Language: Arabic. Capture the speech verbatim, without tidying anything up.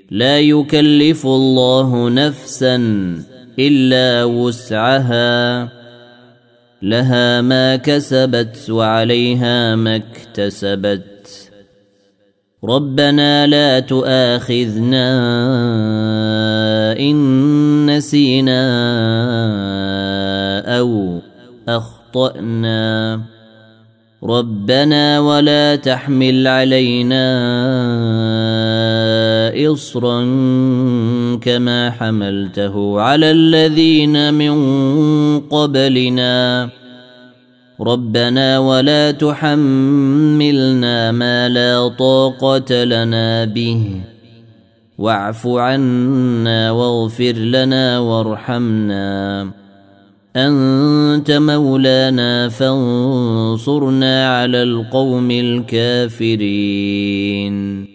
لا يكلف الله نفسا إلا وسعها لها ما كسبت وعليها ما اكتسبت ربنا لا تؤاخذنا إن نسينا أو أخطأنا ربنا ولا تحمل علينا إصرا كما حملته على الذين من قبلنا ربنا ولا تحملنا ما لا طاقة لنا به واعف عنا واغفر لنا وارحمنا أنت مولانا فانصرنا على القوم الكافرين